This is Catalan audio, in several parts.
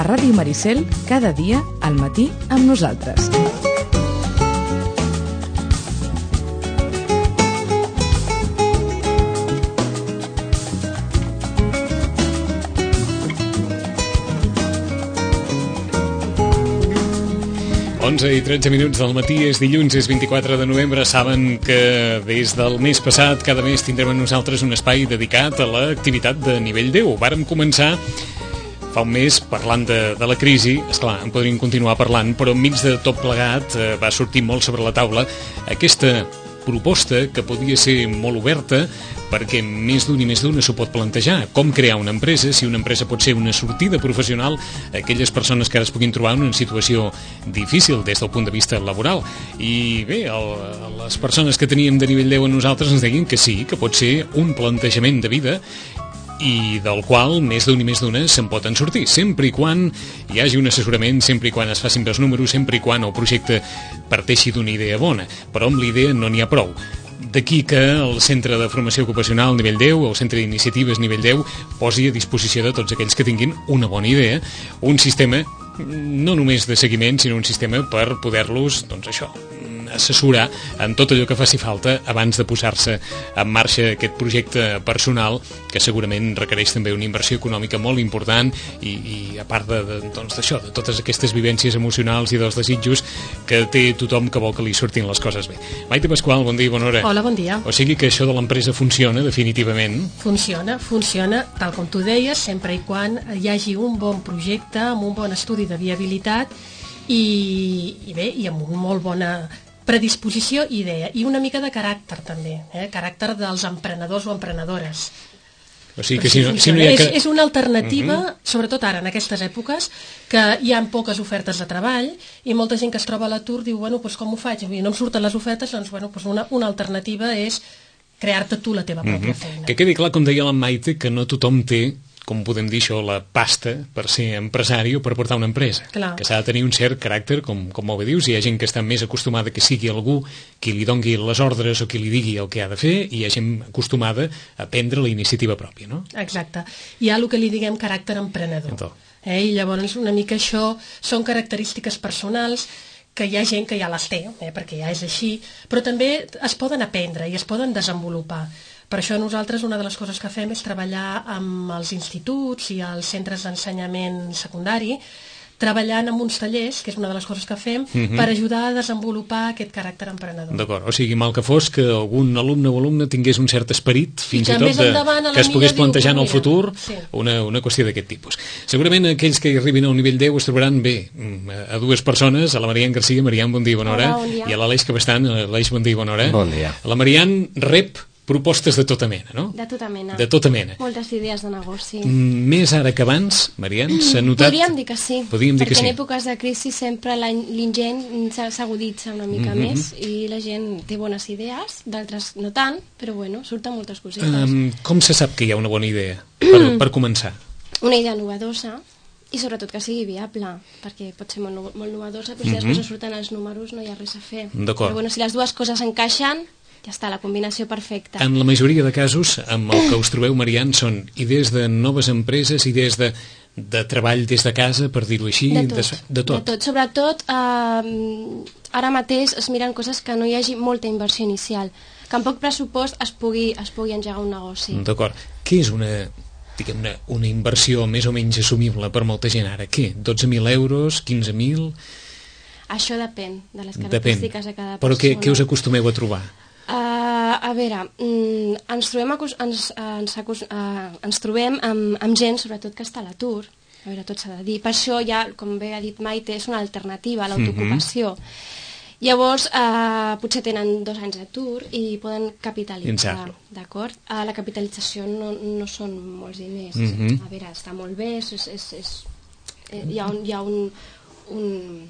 Ràdio Maricel, cada dia al matí amb nosaltres. I 13 minuts del matí, és dilluns, és 24 de novembre. Saben que des del mes passat, cada mes tindrem a nosaltres un espai dedicat a l'activitat de nivell 10. Vàrem començar fa un mes parlant de la crisi. Esclar, en podríem continuar parlant, però enmig de tot plegat va sortir molt sobre la taula aquesta proposta que podia ser molt oberta, perquè més d'un i més d'una s'ho pot plantejar. Com crear una empresa, si una empresa pot ser una sortida professional a aquelles persones que ara es puguin trobar en una situació difícil des del punt de vista laboral. I bé, les persones que teníem de nivell 10 a nosaltres ens deien que sí, que pot ser un plantejament de vida i del qual més d'un i més d'una se'n poden sortir, sempre i quan hi hagi un assessorament, sempre i quan es facin bé els números, sempre i quan el projecte parteixi d'una idea bona. Però amb la idea no n'hi ha prou. D'aquí que el Centre de Formació Ocupacional nivell 10, el Centre d'Iniciatives nivell 10, posi a disposició de tots aquells que tinguin una bona idea, un sistema no només de seguiment, sinó un sistema per poder-los, doncs això, assessorar en tot allò que faci falta abans de posar-se en marxa aquest projecte personal, que segurament requereix també una inversió econòmica molt important i a part d'això, de totes aquestes vivències emocionals i dels desitjos que té tothom que vol que li surtin les coses bé. Maite Pasqual, bon dia i bona hora. Hola, bon dia. O sigui que això de l'empresa funciona definitivament? Funciona, tal com tu deies, sempre i quan hi hagi un bon projecte, amb un bon estudi de viabilitat i bé, i amb una molt bona predisposició i idea, i una mica de caràcter també, caràcter dels emprenedors o emprenedores. O sigui que si no hi ha és una alternativa, sobretot ara, en aquestes èpoques, que hi ha poques ofertes de treball i molta gent que es troba a l'atur diu, bueno, doncs com ho faig? No em surten les ofertes, doncs bueno, una alternativa és crear-te tu la teva pròpia feina. Que quedi clar, com deia la Maite, que no tothom té, com podem dir això, la pasta per ser empresari o per portar una empresa. Clar. Que s'ha de tenir un cert caràcter, com molt bé dius. Hi ha gent que està més acostumada que sigui algú qui li dongui les ordres o qui li digui el que ha de fer, i hi ha gent acostumada a prendre la iniciativa pròpia, no? Exacte. Hi ha el que li diguem caràcter emprenedor. I llavors una mica això són característiques personals que hi ha gent que ja les té, perquè ja és així, però també es poden aprendre i es poden desenvolupar. Per això nosaltres una de les coses que fem és treballar amb els instituts i els centres d'ensenyament secundari, treballant amb uns tallers, que és una de les coses que fem, per ajudar a desenvolupar aquest caràcter emprenedor. D'acord, o sigui, mal que fos que algun alumne o alumna tingués un cert esperit, fins i tot que es pogués plantejar en el futur una qüestió d'aquest tipus. Segurament aquells que hi arribin al nivell 10 es trobaran bé a dues persones, a la Marian Garcia. Marian, bon dia i bona hora. Hola, bon dia. I a l'Aleix Cabestant. Aleix, bon dia i bona hora. Bon dia. La Marian rep propostes de tota mena, no? De tota mena. De tota mena. Moltes idees de negoci. Més ara que abans, Marian, s'ha notat... Podríem dir que sí. Perquè en èpoques de crisi sempre l'ingent s'aguditza una mica més i la gent té bones idees, d'altres no tant, però bueno, surten moltes cosetes. Com se sap que hi ha una bona idea per començar? Una idea novedosa i sobretot que sigui viable, perquè pot ser molt novedosa, però si després no surten els números no hi ha res a fer. D'acord. Però bueno, si les dues coses encaixen, ja està, la combinació perfecta. En la majoria de casos, amb el que us trobeu, Marian, són idees de noves empreses, idees de treball des de casa, per dir-ho així, de tot. Sobretot, ara mateix es miren coses que no hi hagi molta inversió inicial, que amb poc pressupost es pugui engegar un negoci. D'acord. Què és una inversió més o menys assumible per molta gent ara? Què? 12.000 euros? 15.000? Això depèn de les característiques de cada persona. Però què us acostumeu a trobar? A veure, ens trobem amb gent, sobretot, que està a l'atur. A veure, tot s'ha de dir. Per això ja, com bé ha dit Maite, és una alternativa a l'autoocupació. Llavors, potser tenen 2 anys d'atur i poden capitalitzar. D'acord? La capitalització no són molts diners. A veure, està molt bé, hi ha un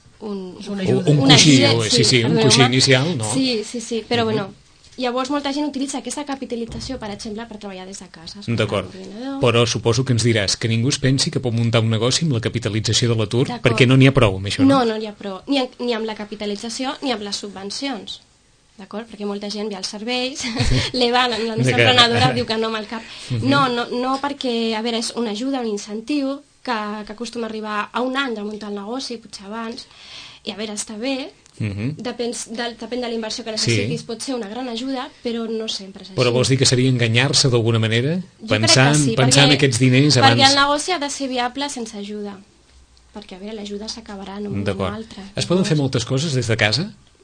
coixí inicial, no? Sí, però bueno, llavors molta gent utilitza aquesta capitalització, per exemple, per treballar des de casa. D'acord, però suposo que ens diràs que ningú es pensi que pot muntar un negoci amb la capitalització de l'atur, perquè no n'hi ha prou amb això, no? No n'hi ha prou, ni amb la capitalització ni amb les subvencions. D'acord? Perquè molta gent ve als serveis, l'Eva, la nostra emprenedora, diu que no amb el cap. No, perquè, a veure, és una ajuda, un incentiu, que acostuma a arribar a un any de muntar el negoci, potser abans, i a veure, està bé, depèn de la inversió que necessitis, pot ser una gran ajuda, però no sempre és així. Però vols dir que seria enganyar-se d'alguna manera? Pensant en aquests diners abans... Perquè el negoci ha de ser viable sense ajuda, perquè a veure, l'ajuda s'acabarà en un moment o altre. Es poden fer moltes coses des de casa?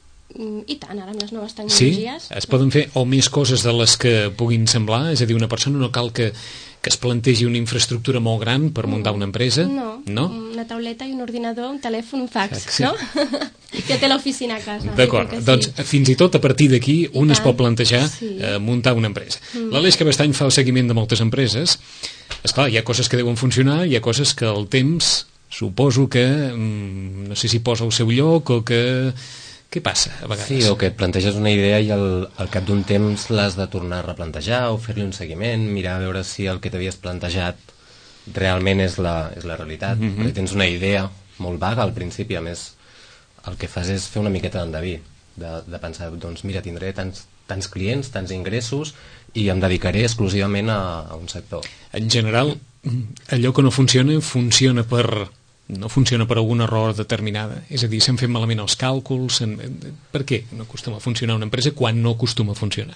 I tant, ara amb les noves tecnologies... Sí? Es poden fer o més coses de les que puguin semblar? És a dir, una persona no cal que es plantegi una infraestructura molt gran per muntar una empresa? No, una tauleta i un ordinador, un telèfon, un fax, no? Que té l'oficina a casa. D'acord, doncs fins i tot a partir d'aquí un es pot plantejar muntar una empresa. L'Aleix Cabestany fa el seguiment de moltes empreses. Esclar, hi ha coses que deuen funcionar, hi ha coses que el temps suposo que no sé si posa al seu lloc o que... Què passa a vegades? Sí, o que et planteges una idea i al cap d'un temps l'has de tornar a replantejar o fer-li un seguiment, mirar a veure si el que t'havies plantejat realment és la realitat. Perquè tens una idea molt vaga al principi, a més el que fas és fer una miqueta d'endeví, de pensar, doncs mira, tindré tants clients, tants ingressos i em dedicaré exclusivament a un sector. En general, allò que no funciona no funciona per alguna raó determinada. És a dir, s'han fet malament els càlculs. Per què no acostuma a funcionar una empresa quan no acostuma a funcionar?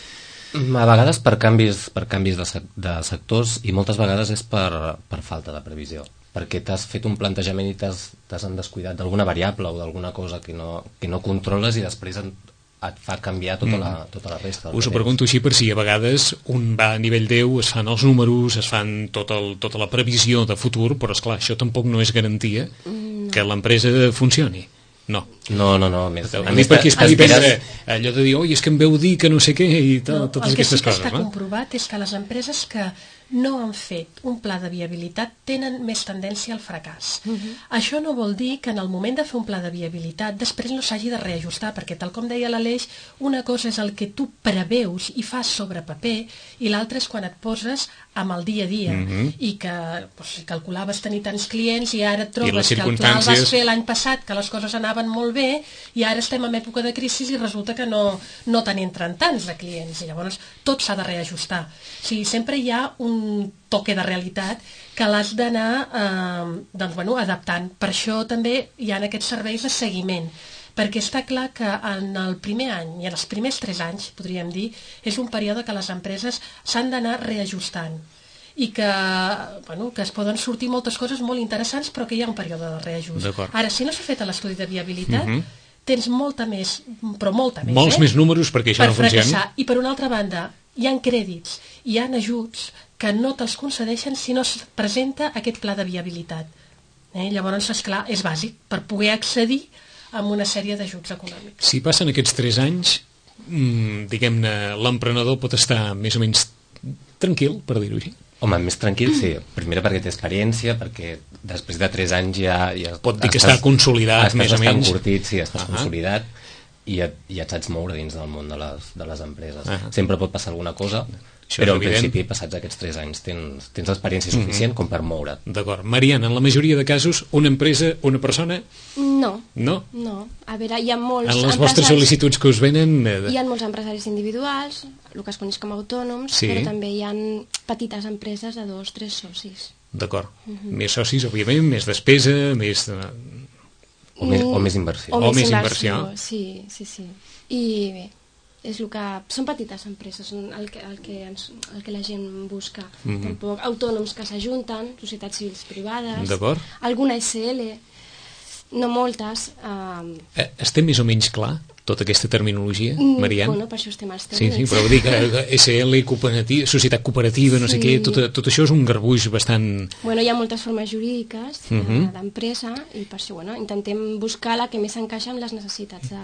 A vegades per canvis de sectors i moltes vegades és per falta de previsió. Perquè t'has fet un plantejament i t'has descuidat d'alguna variable o d'alguna cosa que no controles i després et fa canviar tota la resta. Us ho pregunto així per si a vegades un va a nivell 10, es fan els números, es fan tota la previsió de futur, però esclar, això tampoc no és garantia que l'empresa funcioni. No. No. A mi per aquí es pugui prendre allò de dir, oi, és que em veu dir que no sé què i totes aquestes coses. El que sí que està comprovat és que les empreses que no han fet un pla de viabilitat tenen més tendència al fracàs. Això no vol dir que en el moment de fer un pla de viabilitat després no s'hagi de reajustar, perquè tal com deia l'Aleix, una cosa és el que tu preveus i fas sobre paper i l'altra és quan et poses amb el dia a dia i que calculaves tenir tants clients i ara et trobes que el pla el vas fer l'any passat, que les coses anaven molt bé i ara estem en època de crisi i resulta que no t'entren tants de clients i llavors tot s'ha de reajustar. O sigui, sempre hi ha un toque de realitat que l'has d'anar adaptant. Per això també hi ha aquests serveis de seguiment, perquè està clar que en el primer any i en els primers 3 anys, podríem dir, és un període que les empreses s'han d'anar reajustant i que es poden sortir moltes coses molt interessants però que hi ha un període de reajust. Ara, si no s'ha fet l'estudi de viabilitat, tens molts més números perquè això no funcioni. I per una altra banda, hi ha crèdits, hi ha ajuts que no te'ls concedeixen si no es presenta aquest pla de viabilitat. Llavors, esclar, és bàsic per poder accedir a una sèrie d'ajuts econòmics. Si passen aquests 3 anys, diguem-ne, l'emprenedor pot estar més o menys tranquil, per dir-ho així. Home, més tranquil, sí. Primera perquè té experiència, perquè després de 3 anys ja pot dir que està consolidat, més o menys. Estàs curtit, sí, estàs consolidat i ja et saps moure dins del món de les empreses. Sempre pot passar alguna cosa, però en principi, passats aquests 3 anys, tens experiència suficient com per moure't. D'acord. Mariana, en la majoria de casos, una empresa, una persona? No. No? No. A veure, hi ha molts en les vostres sol·licituds que us venen... Hi ha molts empresaris individuals, el que es coneix com a autònoms, però també hi ha petites empreses de 2 o 3 socis. D'acord. Més socis, òbviament, més despesa, més... O més inversió. O més inversió, sí. I bé, és el que... Són petites empreses el que la gent busca. Tampoc autònoms que s'ajunten, societats civils privades, alguna SL, no moltes. Estem més o menys clar tota aquesta terminologia, Mariana? Bueno, per això estem als tècnics. Sí, però vull dir que SL, societat cooperativa, no sé què, tot això és un garbuix bastant... Bueno, hi ha moltes formes jurídiques d'empresa i per això intentem buscar la que més encaixa amb les necessitats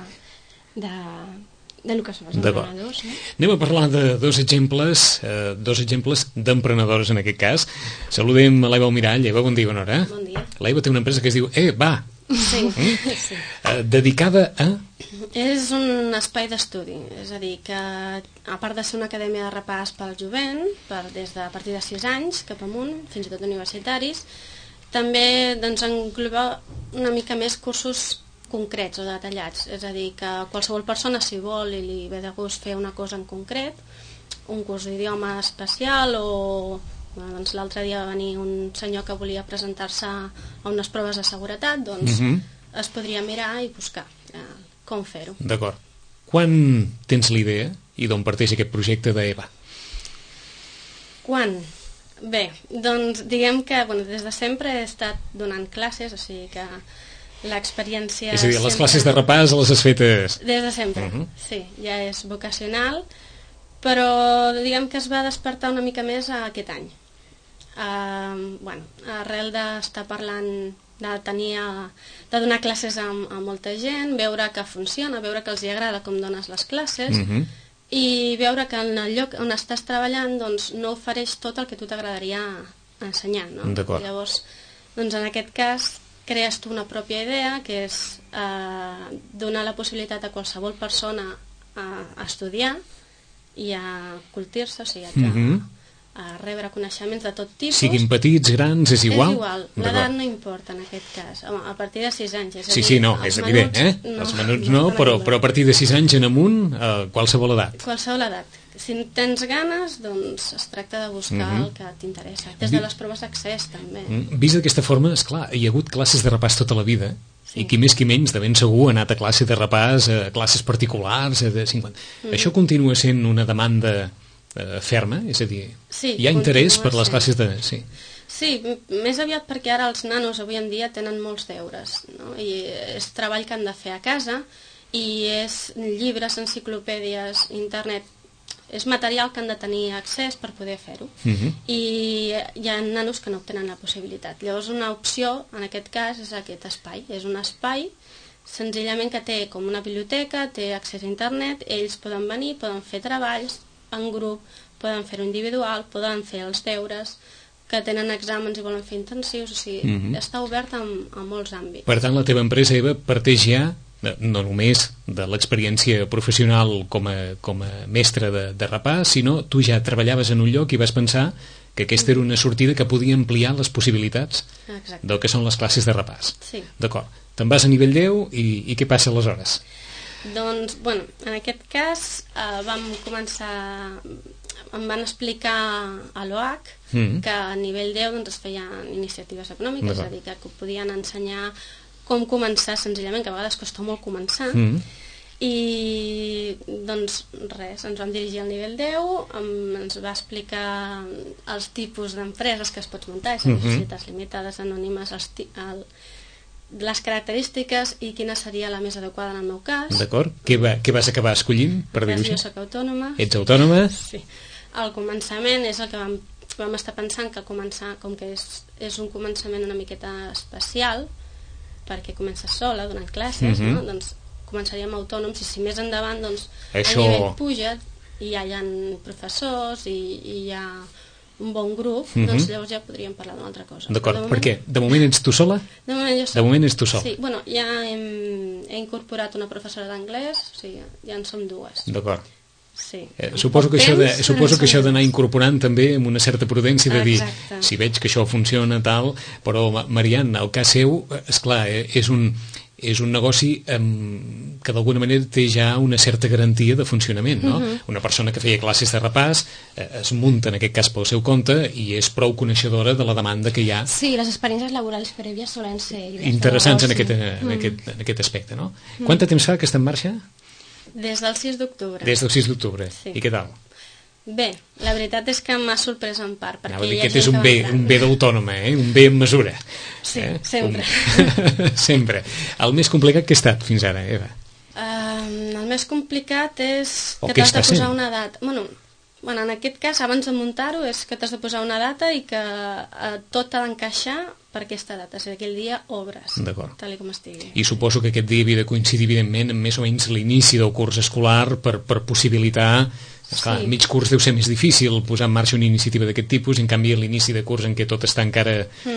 del que són els emprenedors. Anem a parlar de dos exemples d'emprenedores en aquest cas. Saludem a l'Eva Almirall. Eva, bon dia, bona hora. Bon dia. L'Eva té una empresa que es diu Va. Sí. Dedicada a... És un espai d'estudi, és a dir, que a part de ser una acadèmia de repàs pel jovent, a partir de 6 anys cap amunt, fins i tot universitaris, també engloba una mica més cursos concrets o detallats, és a dir, que qualsevol persona, si vol i li ve de gust fer una cosa en concret, un curs d'idioma especial o doncs l'altre dia va venir un senyor que volia presentar-se a unes proves de seguretat, doncs es podria mirar i buscar com fer-ho. D'acord. Quan tens la idea i d'on parteix aquest projecte d'EVA? Quan? Bé, doncs diguem que des de sempre he estat donant classes, o sigui que l'experiència... És a dir, les classes de repàs les has fetes... Des de sempre, sí, ja és vocacional, però diguem que es va despertar una mica més aquest any. Arrel d'estar parlant, de donar classes a molta gent, veure que funciona, veure que els hi agrada com dones les classes, i veure que en el lloc on estàs treballant doncs, no ofereix tot el que tu t'agradaria ensenyar. No? Llavors, doncs, en aquest cas, crees tu una pròpia idea, que és donar la possibilitat a qualsevol persona a estudiar i a cultir-se, o sigui, a rebre coneixements de tot tipus. Siguin petits, grans, és igual? És igual, l'edat no importa en aquest cas. Home, a partir de 6 anys. Sí, és evident, Els menuts no, però a partir de 6 anys en amunt, qualsevol edat. Qualsevol edat. Si tens ganes, doncs es tracta de buscar el que t'interessa. Des de les proves d'accés, també. Vist d'aquesta forma, esclar, hi ha hagut classes de repàs tota la vida, i qui més qui menys, de ben segur, ha anat a classe de repàs, a classes particulars, de 50... Això continua sent una demanda ferma? És a dir, hi ha interès per les classes de... Sí, més aviat perquè ara els nanos avui en dia tenen molts deures, no? I és treball que han de fer a casa, i és llibres, enciclopèdies, internet, és material que han de tenir accés per poder fer-ho. I hi ha nanos que no tenen la possibilitat. Llavors una opció, en aquest cas, és aquest espai. És un espai senzillament que té com una biblioteca, té accés a internet, ells poden venir, poden fer treballs en grup, poden fer-ho individual, poden fer els deures, que tenen exàmens i volen fer intensius, o sigui, està obert a molts àmbits. Per tant, la teva empresa, Eva, parteix ja no només de l'experiència professional com a mestre de repàs, sinó tu ja treballaves en un lloc i vas pensar que aquesta era una sortida que podia ampliar les possibilitats del que són les classes de repàs. Sí. D'acord. Te'n vas a nivell 10 i què passa aleshores? Doncs, en aquest cas em van explicar a l'OAC que a nivell 10 doncs, es feien iniciatives econòmiques, és a dir, que podien ensenyar com començar senzillament, que a vegades costa molt començar, i doncs res, ens vam dirigir al nivell 10, ens va explicar els tipus d'empreses que es pots muntar, societats limitades, anònimes, les característiques i quina seria la més adequada en el meu cas. D'acord, què vas acabar escollint? Jo soc autònoma. Ets autònoma? Sí. Al començament és el que vam estar pensant, que començar, com que és un començament una miqueta especial, perquè comences sola donant classes, no? Doncs començaríem autònoms, i si més endavant doncs, a nivell puja i ja hi ha professors i hi ha un bon grup, doncs llavors ja podríem parlar d'una altra cosa. D'acord, per què? De moment ets tu sola? De moment jo sola. De moment ets tu sola. Sí, ja he incorporat una professora d'anglès, o sigui, ja en som dues. D'acord. Sí. Suposo que això d'anar incorporant també amb una certa prudència de dir, si veig que això funciona tal, però Marian, el cas seu, esclar, és un negoci que d'alguna manera té ja una certa garantia de funcionament, no? Una persona que feia classes de repàs es munta en aquest cas pel seu compte i és prou coneixedora de la demanda que hi ha. Sí, les experiències laborals prèvies solen ser interessants en aquest aspecte, no? Quant de temps fa que està en marxa? Des del 6 d'octubre. Des del 6 d'octubre. Sí. I què tal? Bé, la veritat és que m'ha sorprès en part. Anava a dir que és un bé d'autònoma, un bé en mesura. Sí, sempre. Sempre. El més complicat que ha estat fins ara, Eva? El més complicat és que t'has de posar una data. Bueno, en aquest cas, abans de muntar-ho, és que t'has de posar una data i que tot t'ha d'encaixar per aquesta data, és a dir, aquell dia obres, tal com estigui. I suposo que aquest dia havia de coincidir, evidentment, amb més o menys l'inici del curs escolar per possibilitar... Esclar, mig curs deu ser més difícil posar en marxa una iniciativa d'aquest tipus, en canvi a l'inici de curs en què tot està encara...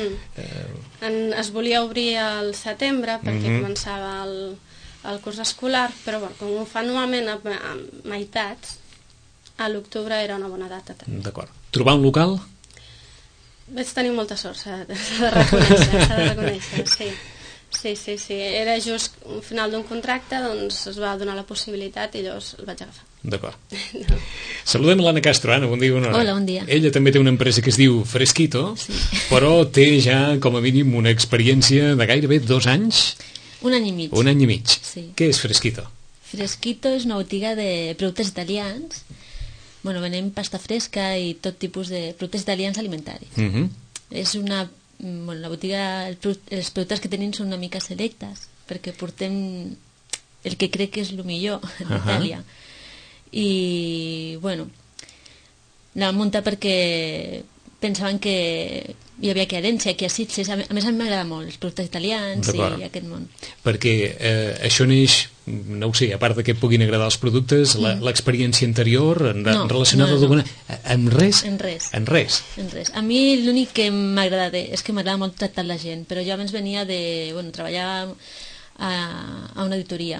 Es volia obrir al setembre perquè començava el curs escolar, però com ho fa normalment a meitats, a l'octubre era una bona data també. D'acord. Trobar un local? Vaig tenir molta sort, s'ha de reconèixer, sí. Sí, era just un final d'un contracte, doncs es va donar la possibilitat i llavors el vaig agafar. D'acord. No. Saludem l'Anna Castro. Anna, bon dia, bona hora. Hola, bon dia. Ella també té una empresa que es diu Fresquito, sí. Però té ja, com a mínim, una experiència de gairebé 2 anys. 1 any i mig. 1 any i mig. Sí. Què és Fresquito? Fresquito és una botiga de productes italians. Bueno, venem pasta fresca i tot tipus de productes italians alimentaris. És una... Bueno, la botiga, els productes que tenim són una mica selectes, perquè portem el que crec que és el millor d'Itàlia. I, bueno, la vam muntar perquè pensaven que hi havia querència aquí a Sitges. A més, a mi m'agrada molt els productes italians i aquest món. Perquè això neix, no ho sé, a part que puguin agradar els productes, l'experiència anterior relacionada d'alguna... Amb res? En res. En res? En res. A mi l'únic que m'agrada és que m'agrada molt tractar la gent, però jo abans venia de... Bueno, treballar a una auditoria.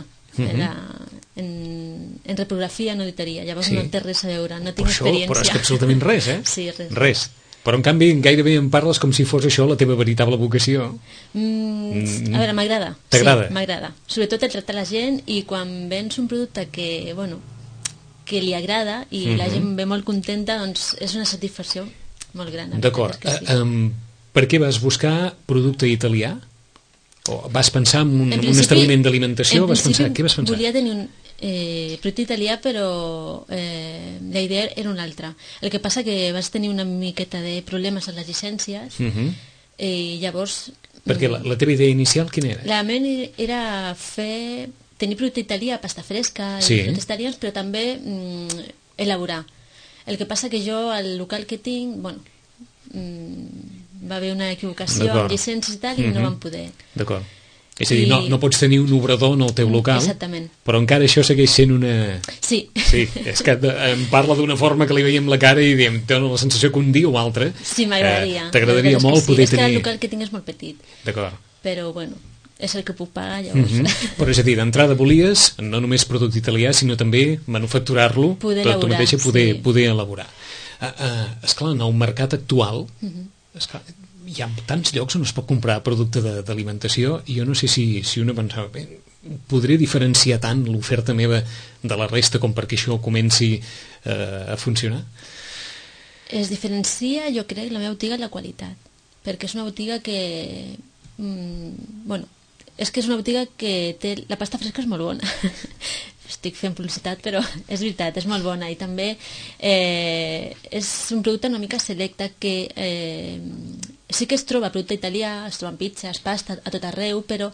En reprografia, en auditoria. Llavors no té res a veure, no tinc experiència. Però és que absolutament res, eh? Sí, res. Res. Però en canvi gairebé em parles com si fos això la teva veritable vocació. A veure, m'agrada. T'agrada? Sí, m'agrada. Sobretot el tractar la gent i quan vens un producte que, bueno, que li agrada i la gent ve molt contenta, doncs és una satisfacció molt gran. D'acord. Per què vas buscar producte italià? O vas pensar en un establiment d'alimentació? Què vas pensar? Volia tenir un producte italià, però la idea era una altra. El que passa que vas tenir una miqueta de problemes amb les llicències i llavors... Perquè la teva idea inicial quina era? La meva era tenir producte italià, pasta fresca i productes italians, però també elaborar. El que passa que jo, al local que tinc, bueno... va haver una equivocació amb llicències i tal i no vam poder. D'acord. És a dir, no pots tenir un obrador en el teu local, però encara això segueix sent una... Sí. Sí, és que em parla d'una forma que li veiem la cara i diem, té la sensació que un dia o altre t'agradaria molt poder tenir... És que el local que tinc és molt petit. D'acord. Però, bueno, és el que puc pagar, llavors. Però és a dir, d'entrada volies no només producte italià, sinó també manufacturar-lo, tu mateixa poder elaborar. Esclar, en el mercat actual... Esclar, hi ha tants llocs on es pot comprar producte d'alimentació i jo no sé si una pensava podré diferenciar tant l'oferta meva de la resta com perquè això comenci a funcionar? Es diferencia, jo crec, la meva botiga la qualitat, perquè és una botiga que bueno, és que és una botiga que té... La pasta fresca és molt bona. Estic fent publicitat, però és veritat, és molt bona. I també és un producte una mica selecte que sí que es troba producte italià, es troben pizzas, pasta a tot arreu, però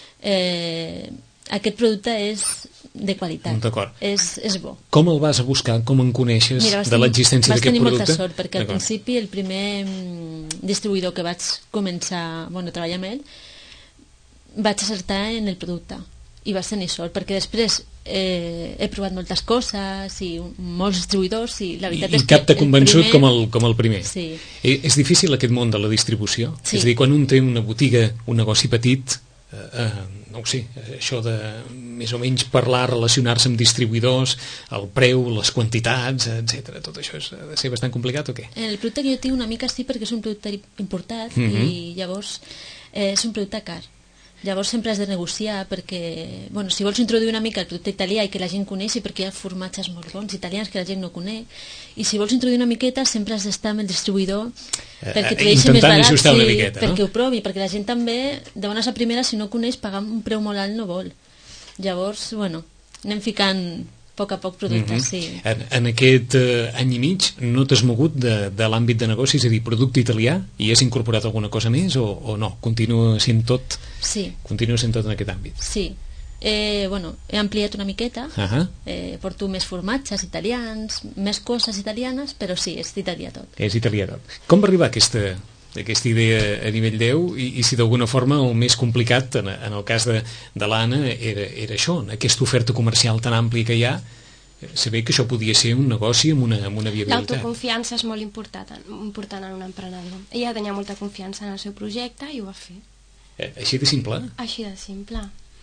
aquest producte és de qualitat. D'acord. És bo. Com el vas a buscar? Com en coneixes de l'existència d'aquest producte? Vas tenir molta sort, perquè al principi el primer distribuïdor que vaig començar a treballar amb ell vaig acertar en el producte i vas tenir sort, perquè després he provat moltes coses i molts distribuïdors i la veritat és que... I cap t'ha convençut com el primer. Sí. És difícil aquest món de la distribució? Sí. És a dir, quan un té una botiga, un negoci petit, no ho sé, això de més o menys parlar, relacionar-se amb distribuïdors, el preu, les quantitats, etc. Tot això ha de ser bastant complicat o què? El producte que jo tinc una mica sí, perquè és un producte importat i llavors és un producte car. Llavors sempre has de negociar perquè, bueno, si vols introduir una mica el producte italià i que la gent coneixi, perquè hi ha formatges molt bons italians que la gent no coneix, i si vols introduir una miqueta sempre has d'estar amb el distribuïdor perquè t'ho deixi més barat, perquè ho provi, perquè la gent també de bones a primera, si no coneix, pagar un preu molt alt no vol. Llavors, bueno, anem ficant a poc productes, sí. En aquest any i mig no t'has mogut de l'àmbit de negoci, és a dir, producte italià, i has incorporat alguna cosa més o no? Continua sent tot? Sí. Continua sent tot en aquest àmbit? Sí. Bueno, he ampliat una miqueta, porto més formatges italians, més coses italianes, però sí, és italià tot. És italià tot. Com va arribar aquesta idea a nivell 10 i si d'alguna forma el més complicat en el cas de l'Anna era això, aquesta oferta comercial tan àmplia que hi ha, saber que això podia ser un negoci amb una viabilitat. L'autoconfiança és molt important en un emprenedor. Ella tenia molta confiança en el seu projecte i ho va fer. Així de simple? Així de simple.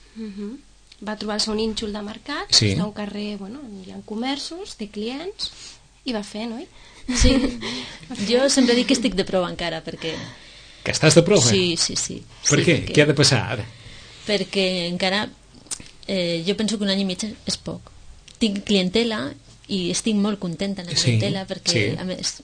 Va trobar el seu nínxol de mercat, sí. Està a un carrer, bueno, hi ha comerços, té clients, i va fer, no? Sí, jo sempre dic que estic de prova encara, perquè... Que estàs de prova? Sí. Per què? Què ha de passar ara? perquè encara jo penso que un any i mig és poc. Tinc clientela i estic molt contenta en la clientela perquè a més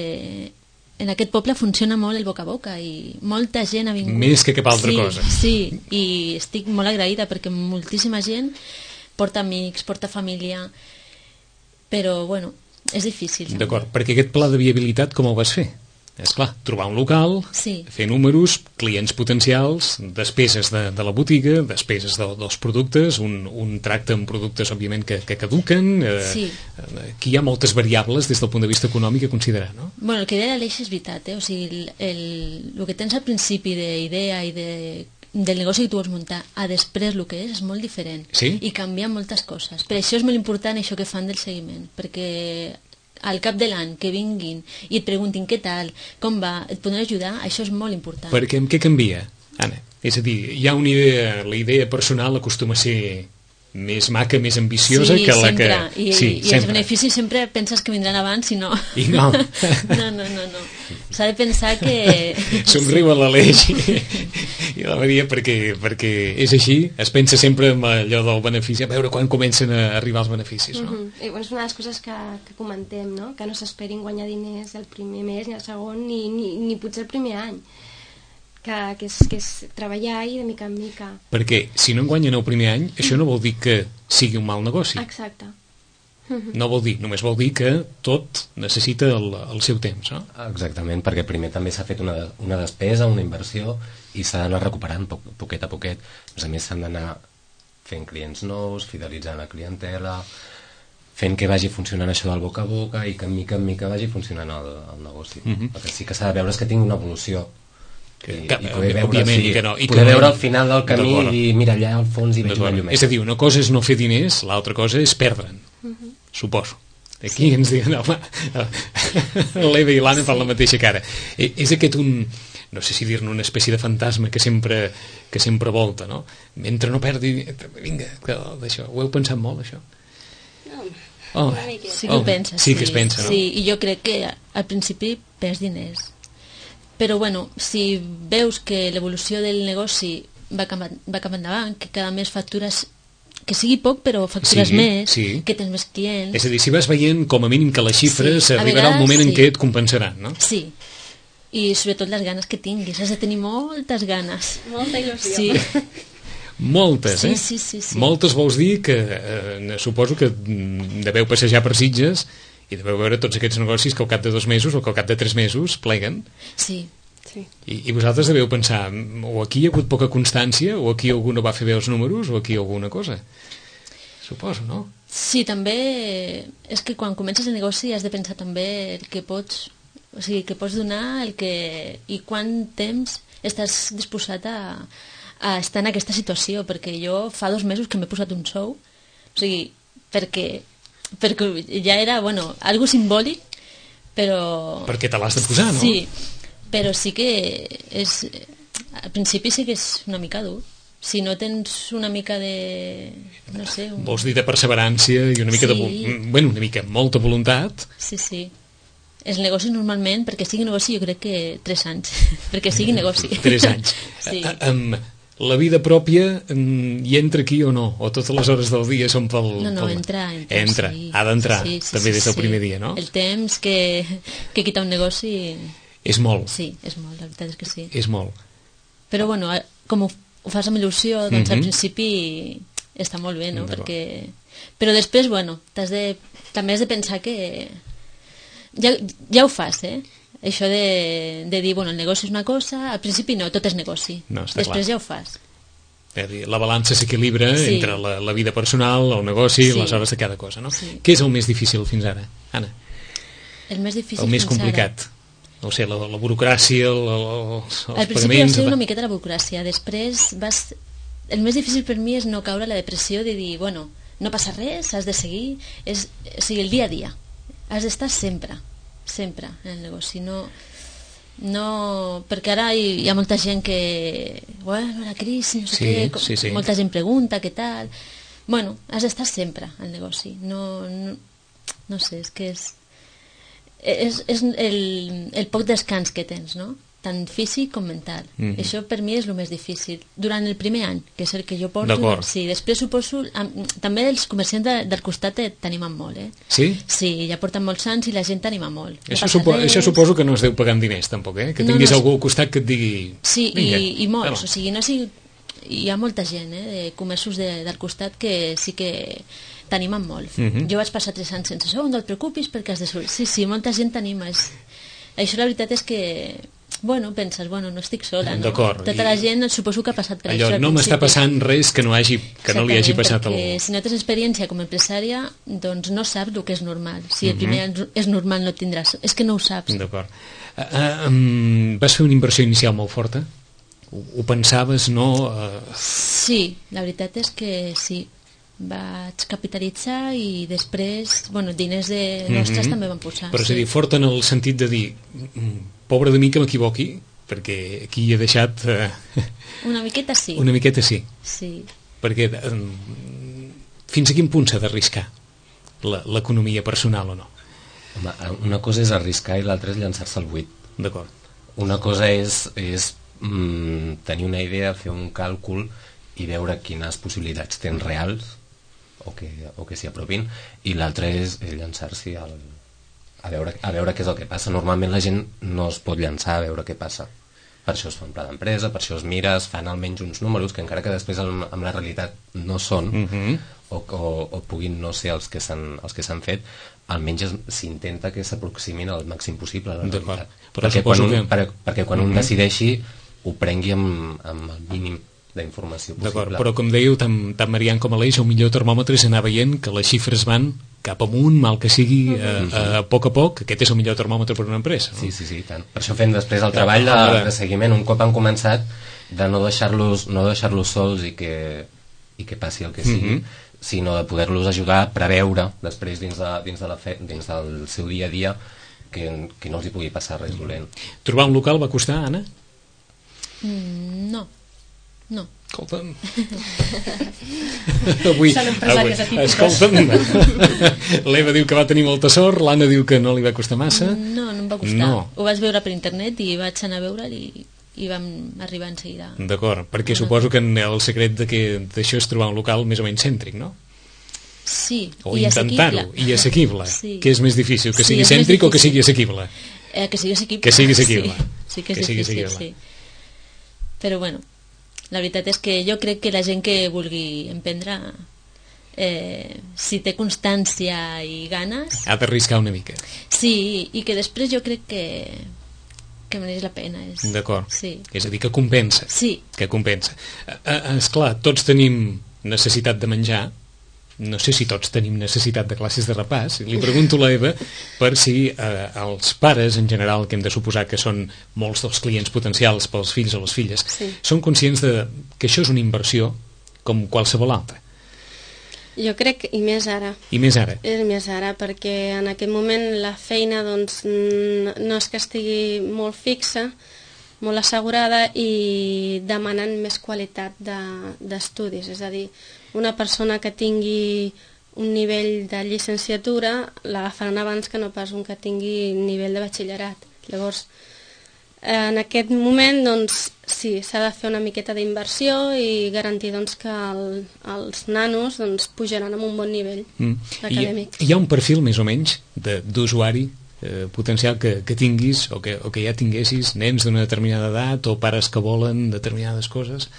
en aquest poble funciona molt el boca a boca i molta gent ha vingut. Més que cap altra cosa. Sí, i estic molt agraïda perquè moltíssima gent porta amics, porta família, però bueno, és difícil. D'acord, perquè aquest pla de viabilitat com el vas fer? És clar, trobar un local, fer números, clients potencials, despeses de la botiga, despeses dels productes, un tracte amb productes, òbviament, que caduquen. Aquí hi ha moltes variables des del punt de vista econòmic a considerar, no? Bueno, el que deia l'Aleix és veritat, o sigui, el que tens al principi d'idea i del negoci que tu vols muntar a després el que és molt diferent i canvia moltes coses. Per això és molt important això que fan del seguiment, perquè al cap de l'any que vinguin i et preguntin què tal, com va, et poden ajudar, això és molt important. Perquè amb què canvia, Anna? És a dir, hi ha una idea, la idea personal acostuma a ser més maca, més ambiciosa que la que... I els beneficis sempre penses que vindran abans i no. I no. No. S'ha de pensar que... Somriu a l'Aleix i la Maria perquè és així, es pensa sempre en allò del benefici, a veure quan comencen a arribar els beneficis, no? I és una de les coses que comentem, no? Que no s'esperin guanyar diners el primer mes, ni el segon, ni potser el primer any. Que és treballar i de mica en mica. Perquè si no en guanyen el primer any, això no vol dir que sigui un mal negoci. Exacte. No vol dir, només vol dir que tot necessita el seu temps, no? Exactament, perquè primer també s'ha fet una despesa, una inversió, i s'ha d'anar recuperant poquet a poquet. A més, s'han d'anar fent clients nous, fidelitzant la clientela, fent que vagi funcionant això del boca a boca i que en mica vagi funcionant el negoci. El que sí que s'ha de veure és que tingui una evolució. I poder veure al final del camí i dir, mira, allà al fons hi veig una llumeta. És a dir, una cosa és no fer diners, l'altra cosa és perdre'n, suposo. Aquí ens diuen, home, l'Eva i l'Anna fan la mateixa cara. És aquest no sé si dir-ne una espècie de fantasma que sempre volta, no? Mentre no perdi... Vinga, d'això, ho heu pensat molt, això? Sí que ho pensa, sí que es pensa, no? Sí, i jo crec que al principi perds diners. Però bueno, si veus que l'evolució del negoci va cap endavant, que cada mes factures, que sigui poc però factures més, que tens més clients... És a dir, si vas veient com a mínim que les xifres arribarà el moment en què et compensaran, no? Sí, i sobretot les ganes que tinguis, has de tenir moltes ganes. Molta il·lusió. Sí. Moltes, Sí. Moltes vols dir que suposo que deveu passejar per Sitges i deveu veure tots aquests negocis que al cap de 2 mesos o que al cap de 3 mesos pleguen. Sí. I vosaltres deveu pensar, o aquí hi ha hagut poca constància, o aquí algú no va fer bé els números, o aquí alguna cosa. Suposo, no? Sí, també és que quan comences el negoci has de pensar també el que pots, o sigui, que pots donar i quant temps estàs disposat a estar en aquesta situació, perquè jo fa 2 mesos que m'he posat un sou, o sigui, perquè ja era, bueno, algo simbòlic, però... Perquè te l'has de posar, no? Sí, però sí que al principi sí que és una mica dur. Si no tens una mica de... no sé... Vols dir de perseverància i una mica bueno, una mica molta voluntat. Sí. Els negocis normalment, perquè sigui negoci, jo crec que 3 anys. Perquè sigui negoci. 3 anys. Sí. La vida pròpia hi entra aquí o no? O totes les hores del dia són pel... No, entra. Sí. Ha d'entrar, també des del primer dia, no? El temps que quita un negoci... És molt. Sí, és molt, la veritat és que sí. És molt. Però bueno, com ho fas amb il·lusió, doncs al principi està molt bé, no? Però després, bueno, també has de pensar que... Ja ho fas, Això de dir, bueno, el negoci és una cosa, al principi no, tot és negoci. No, després ja ho fas. La balança s'equilibra entre la vida personal, el negoci, les hores de cada cosa, no? Què és el més difícil fins ara, Anna? El més difícil el més complicat? No sé, la burocràcia, els pagaments... Al principi va ser una miqueta la burocràcia, després el més difícil per mi és no caure a la depressió de dir, bueno, no passa res, has de seguir, o sigui, el dia a dia, has d'estar sempre en el negoci, no, perquè ara hi ha molta gent que, bueno, la crisi, no sé què, molta gent pregunta què tal, bueno, has d'estar sempre al negoci, no sé, és que és el poc descans que tens, no? tant físic com mental. Això per mi és el més difícil. Durant el primer any, que és el que jo porto, sí, després suposo... També els comerciants del costat t'animen molt, Sí? Sí, ja porten molts anys i la gent t'anima molt. Això suposo que no es deu pagant diners, tampoc, Que tinguis algú al costat que et digui... Sí, i molts, o sigui, no sigui... Hi ha molta gent, de comerços del costat que sí que t'animen molt. Jo vaig passar 3 anys sense sou, no et preocupis perquè has de sortir. Sí, molta gent t'anima. Això la veritat és que... Bueno, penses, no estic sola, no? Tota la gent suposo que ha passat per això. No m'està passant res que no li hagi passat a algú. Si no tens experiència com a empresària, doncs no saps el que és normal. Si el primer any és normal no tindràs... És que no ho saps. D'acord. Vas fer una inversió inicial molt forta? Ho pensaves, no? Sí, la veritat és que sí. Vaig capitalitzar i després, diners nostres també van posar. Però és a dir, forta en el sentit de dir... Pobre de mi que m'equivoqui, perquè aquí he deixat... Una miqueta sí. Una miqueta sí. Sí. Perquè fins a quin punt s'ha d'arriscar l'economia personal o no? Home, una cosa és arriscar i l'altra és llançar-se al buit. D'acord. Una cosa és tenir una idea, fer un càlcul i veure quines possibilitats tens reals o que s'hi apropin, i l'altra és llançar-s'hi a veure què és el que passa. Normalment la gent no es pot llançar a veure què passa. Per això es fa un pla d'empresa, per això es mira, es fan almenys uns números que encara que després amb la realitat no són, o puguin no ser els que s'han fet, almenys s'intenta que s'aproximin al màxim possible a la realitat. Perquè quan un decideixi ho prengui amb el mínim d'informació possible. D'acord, però com dèieu, tant Marian com Aleix, el millor termòmetre és anar veient que les xifres van cap amunt, mal que sigui, a poc, aquest és el millor termòmetre per una empresa. No? Sí, tant. Per això fem després el treball de seguiment, un cop han començat, de no deixar-los sols i que passi el que sigui, sinó de poder-los ajudar a preveure després dins del seu dia a dia que no els hi pugui passar res dolent. Trobar un local va costar, Anna? No. Escolta'm. Avui, escolta'm. L'Eva diu que va tenir molta sort, l'Anna diu que no li va costar massa. No em va costar. No. Ho vaig veure per internet i vaig anar a veure'l i vam arribar en seguida. D'acord, perquè suposo que el secret d'això és trobar un local més o menys cèntric, no? Sí, o intentar-ho, i assequible. Sí. Que és més difícil, que sigui cèntric o que sigui assequible? Que sigui assequible. Que sigui assequible. Sí, que és difícil, sí. Però bueno, la veritat és que jo crec que la gent que vulgui emprendre, si té constància i ganes... Ha d'arriscar una mica. Sí, i que després jo crec que mereix la pena. D'acord. Sí. És a dir, que compensa. Sí. Que compensa. Esclar, tots tenim necessitat de menjar. No sé si tots tenim necessitat de classes de repàs. Li pregunto a l'Eva per si els pares, en general, que hem de suposar que són molts dels clients potencials pels fills o les filles, són conscients que això és una inversió com qualsevol altra. Jo crec, i més ara. I més ara. És més ara, perquè en aquest moment la feina doncs, no és que estigui molt fixa, molt assegurada i demanant més qualitat d'estudis. És a dir, una persona que tingui un nivell de llicenciatura l'agafaran abans que no pas un que tingui nivell de batxillerat. Llavors, en aquest moment, doncs, sí, s'ha de fer una miqueta d'inversió i garantir doncs, que els nanos doncs, pujaran amb un bon nivell acadèmic. Hi ha un perfil, més o menys, d'usuari potencial que tinguis o que ja tinguessis nens d'una determinada edat o pares que volen determinades coses?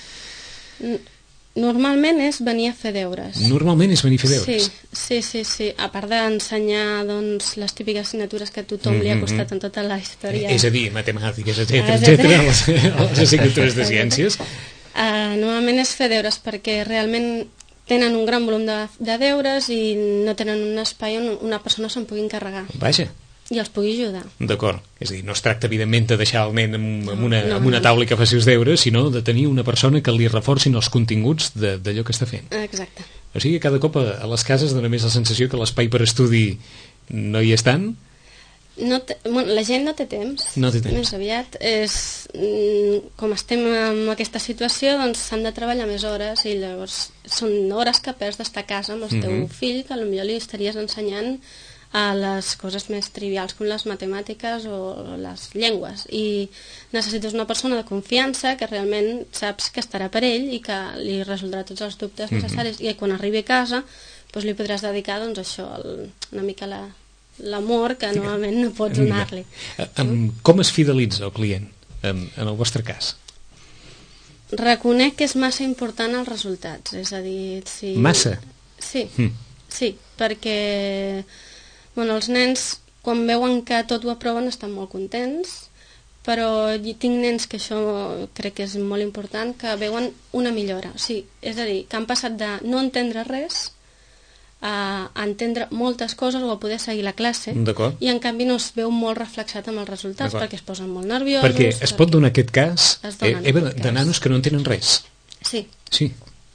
Normalment és venir a fer deures. Normalment és venir a fer deures? Sí. A part d'ensenyar doncs, les típiques assignatures que a tothom li ha costat en tota la història. És a dir, matemàtiques, etcètera, les assignatures de ciències. Normalment és fer deures perquè realment tenen un gran volum de deures i no tenen un espai on una persona se'n pugui encarregar. Vaja. I els pugui ajudar. D'acord. És a dir, no es tracta, evidentment, de deixar el nen amb una taula que faci els deures, sinó de tenir una persona que li reforcin els continguts d'allò que està fent. Exacte. O sigui, cada cop a les cases dona més la sensació que l'espai per estudi no hi és tant? La gent no té temps. No té temps. Més aviat. Com estem en aquesta situació, doncs s'han de treballar més hores i llavors són hores que perds d'estar a casa amb el teu fill, que potser li estaries ensenyant a les coses més trivials com les matemàtiques o les llengües, i necessites una persona de confiança que realment saps que estarà per ell i que li resoldrà tots els dubtes necessaris, i quan arribi a casa doncs li podràs dedicar això, una mica l'amor que normalment no pots donar-li. Com es fidelitza el client en el vostre cas? Reconec que és massa important els resultats, és a dir... Massa? Sí, perquè els nens, quan veuen que tot ho aproven, estan molt contents, però tinc nens que això crec que és molt important, que veuen una millora. És a dir, que han passat de no entendre res a entendre moltes coses o a poder seguir la classe, i en canvi no es veu molt reflexat amb els resultats, perquè es posen molt nerviosos. Perquè es pot donar aquest cas, Eva, de nanos que no entenen res. Sí. Sí.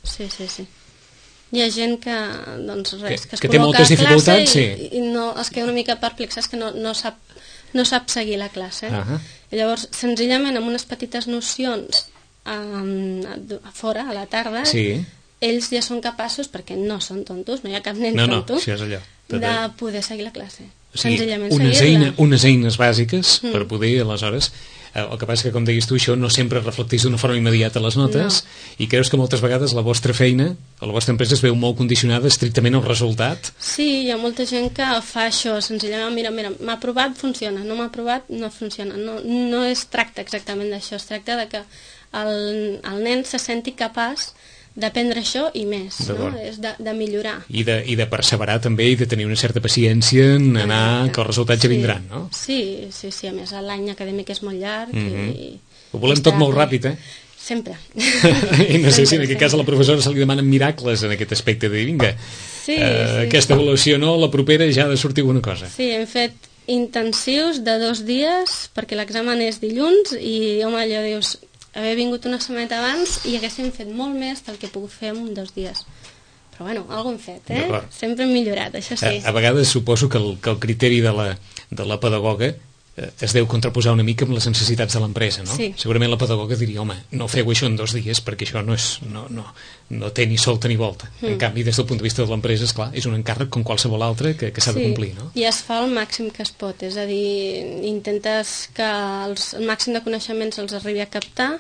Hi ha gent que, res, que es té moltes dificultats, i no, es queda una mica perplexes, que no sap seguir la classe. I llavors, senzillament, amb unes petites nocions fora, a la tarda, ells ja són capaços, perquè no són tontos, no hi ha cap nen tonto, de poder seguir la classe. Senzillament seguir-la. Unes eines bàsiques per poder, aleshores... El que passa que, com deies tu, això no sempre reflecteix d'una forma immediata les notes, i creus que moltes vegades la vostra feina, o la vostra empresa, es veu molt condicionada estrictament al resultat? Sí, hi ha molta gent que fa això, senzillament, mira, m'ha aprovat, funciona, no m'ha aprovat, no funciona. No es tracta exactament d'això, es tracta de que el nen se senti capaç d'aprendre això i més, no? És de millorar. I de perseverar també, i de tenir una certa paciència en anar, que els resultats ja vindran, no? Sí, a més l'any acadèmic és molt llarg. Ho volem tot molt ràpid, Sempre. I no sé si en aquest cas a la professora se li demanen miracles en aquest aspecte de vinga, aquesta avaluació no, la propera ja ha de sortir alguna cosa. Sí, hem fet intensius de 2 dies, perquè l'examen és dilluns, i home, allò dius... haver vingut una setmaneta abans i haguéssim fet molt més del que he pogut fer en 2 dies. Però bueno, alguna hem fet, Sempre hem millorat, això sí. A vegades suposo que el criteri de la pedagoga es deu contraposar una mica amb les necessitats de l'empresa, no? Sí. Segurament la pedagoga diria, home, no feu això en 2 dies perquè això no té ni solta ni volta. En canvi, des del punt de vista de l'empresa, esclar, és un encàrrec com qualsevol altre que s'ha de complir, no? I es fa el màxim que es pot, és a dir, intentes que el màxim de coneixements els arribi a captar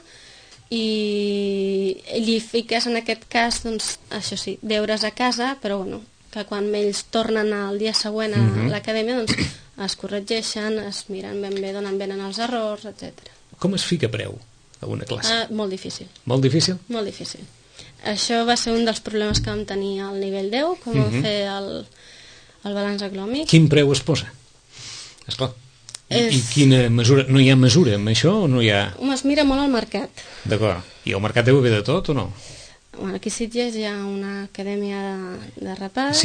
i li fiques en aquest cas, doncs, això sí, deures a casa, però bueno, que quan ells tornen el dia següent a l'acadèmia, doncs es corregeixen, es miren ben bé d'on en venen els errors, etc. Com es fica preu a una classe? Molt difícil. Molt difícil? Molt difícil. Això va ser un dels problemes que vam tenir al nivell 10, com vam fer el balanç econòmic. Quin preu es posa? Esclar. I quina mesura? No hi ha mesura amb això o no hi ha...? Es mira molt al mercat. D'acord. I el mercat deu haver de tot o no? Bueno, aquí a Sitges hi ha una acadèmia de repàs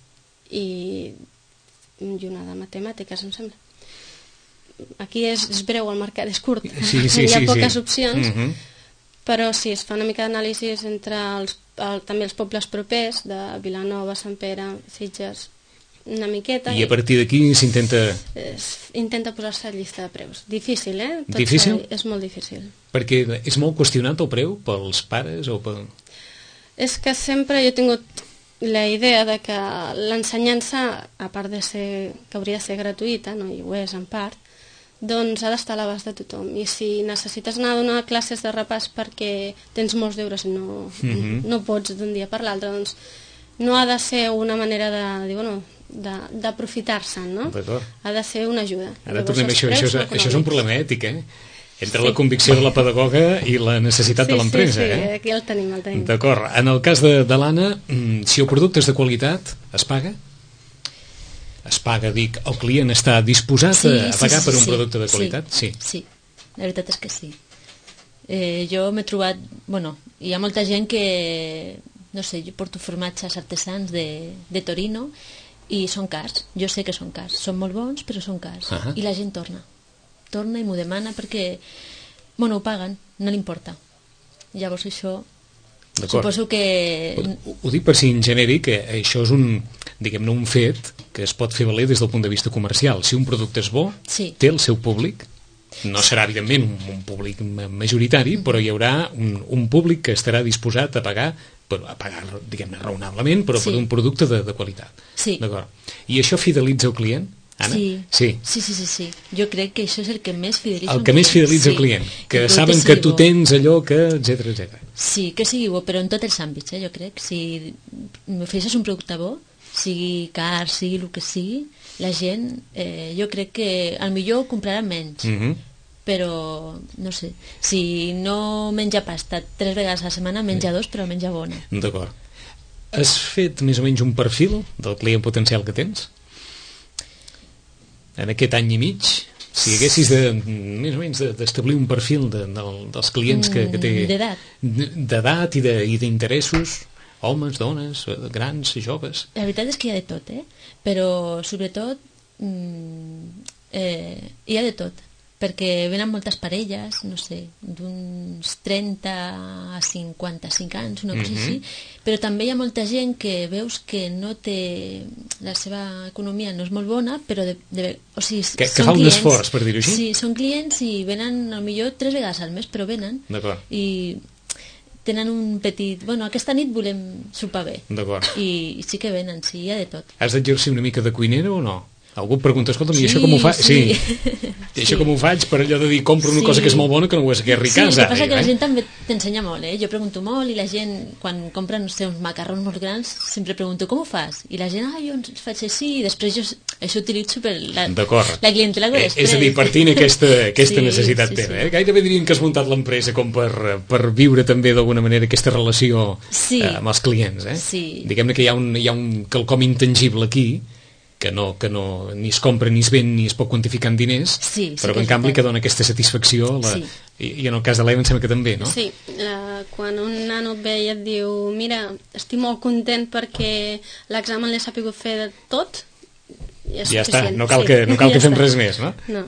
i una de matemàtiques, em sembla. Aquí és breu el mercat, és curt. Hi ha poques opcions, però sí, es fa una mica d'anàlisi entre també els pobles propers de Vilanova, Sant Pere, Sitges, una miqueta. I a partir d'aquí s'intenta... Intenta posar-se a llista de preus. Difícil, Difícil? És molt difícil. Perquè és molt qüestionat el preu pels pares o per... És que sempre jo he tingut la idea de que l'ensenyança, a part de ser, que hauria de ser gratuïta, no, i ho és en part, doncs ha d'estar a l'abast de tothom. I si necessites anar a donar classes de repàs perquè tens molts deures i no pots d'un dia per l'altre, doncs no ha de ser una manera de dir, bueno, d'aprofitar-se'n, no? Ha de ser una ajuda. Ara tornem a això és un problema ètic, entre la convicció de la pedagoga i la necessitat de l'empresa. Sí, aquí el tenim. D'acord. En el cas de l'Anna, si el producte és de qualitat, es paga? Es paga, dic, el client està disposat a pagar per un producte de qualitat? Sí, la veritat és que sí. Jo m'he trobat... Bueno, hi ha molta gent que... No sé, jo porto formatges artesans de Torino i són cars. Jo sé que són cars. Són molt bons, però són cars. I la gent torna i m'ho demana perquè, bueno, ho paguen, no li importa. Llavors això, suposo que... Ho dic per si en genèric, això és diguem-ne, un fet que es pot fer valer des del punt de vista comercial. Si un producte és bo, té el seu públic, no serà, evidentment, un públic majoritari, però hi haurà un públic que estarà disposat a pagar a pagar, diguem-ne, raonablement, però Sí. per un producte de qualitat. Sí. D'acord. I això fidelitza el client, Anna? Sí. Jo crec que això és el que més fidelitza El que més fidelitza el client, que saben que tu tens allò que, etc. Sí, que sigui bo, però en tots els àmbits, jo crec. Si m'ofereixes un producte bo, sigui car, sigui el que sigui, la gent, jo crec que al millor comprarà menys. Però, no sé, si no menja pasta 3 vegades a la setmana, menja 2, però menja bona. D'acord. Has fet més o menys un perfil del client potencial que tens? En aquest any i mig, si haguessis més o menys d'establir un perfil dels clients que té... D'edat i d'interessos, homes, dones, grans, joves... La veritat és que hi ha de tot, però sobretot hi ha de tot, perquè venen moltes parelles, no sé, d'uns 30 a 55 anys, una cosa així, però també hi ha molta gent que veus que no té... la seva economia no és molt bona, però o sigui, que fa un esforç, per dir-ho així? Sí, són clients i venen potser 3 vegades al mes, però venen. D'acord. I tenen un petit... Bueno, aquesta nit volem sopar bé. D'acord. I sí que venen, sí, hi ha de tot. Has d'exercir una mica de cuinera o no? Algú et pregunta, escolta'm, i això com ho faig? Sí. I això com ho faig per allò de dir, compro una cosa que és molt bona que no ho esquerri a casa. Sí, el que passa que la gent també t'ensenya molt, Jo pregunto molt i la gent, quan compra, no sé, uns macarrons molt grans, sempre pregunto, com ho fas? I la gent, jo ens faig així, i després jo això utilitzo per la clientela que després. És a dir, partint aquesta necessitat teva. Gairebé dirien que has muntat l'empresa com per viure també d'alguna manera aquesta relació amb els clients. Diguem-ne que hi ha un quelcom intangible aquí que no ni es compra, ni es ven, ni es pot quantificar en diners, però que en canvi que dona aquesta satisfacció i en el cas de l'Eva em sembla que també, no? Sí, quan un nano et ve i et diu mira, estic molt content perquè l'examen l'he sapigut fer de tot, és ja suficient. Està, no cal que fem res més, no? No.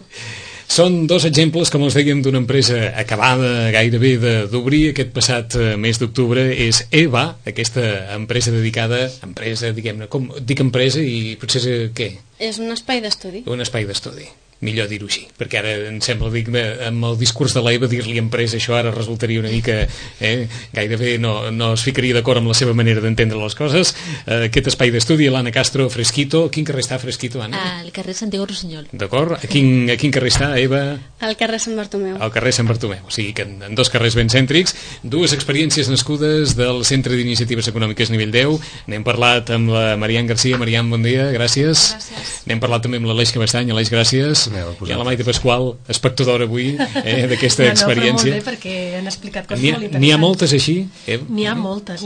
Són 2 exemples, com els dèiem, d'una empresa acabada gairebé d'obrir aquest passat mes d'octubre. És EVA, aquesta empresa dedicada, diguem-ne, com dic empresa i potser què? És un espai d'estudi. Un espai d'estudi. Millor dir-ho així, perquè ara em sembla, amb el discurs de l'Eva, dir-li empresa, això ara resultaria una mica... gairebé no es ficaria d'acord amb la seva manera d'entendre les coses. Aquest espai d'estudi, l'Anna Castro, Fresquito. Quin carrer està Fresquito, Anna? Al carrer Santiago Rossinyol. D'acord. A quin carrer està, Eva? Al carrer Sant Bartomeu. Al carrer Sant Bartomeu, o sigui que en 2 carrers ben cèntrics, 2 experiències nascudes del Centre d'Iniciatives Econòmiques Nivell 10. N'hem parlat amb la Marian Garcia. Marian, bon dia, gràcies. Gràcies. N'hem parlat també amb l'Aleix Cabestany. Aleix, gràcies. I a la Maite Pasqual, espectadora avui d'aquesta experiència. No, però molt bé, perquè han explicat coses molt interessants. N'hi ha moltes així? N'hi ha moltes.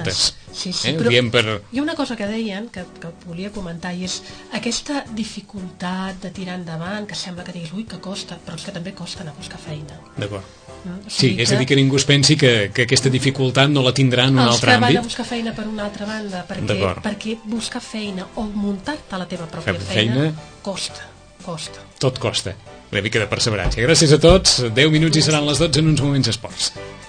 Sí, però hi ha una cosa que deien que volia comentar, i és aquesta dificultat de tirar endavant, que sembla que diguis, ui, que costa, però és que també costa anar a buscar feina. D'acord. Sí, és a dir, que ningú es pensi que aquesta dificultat no la tindrà en un altre àmbit. Els que van a buscar feina per una altra banda, perquè buscar feina o muntar-te la teva pròpia feina costa. Tot costa. Una mica de perseverança. Gràcies a tots. 10 minuts i seran les 12 en uns moments esports.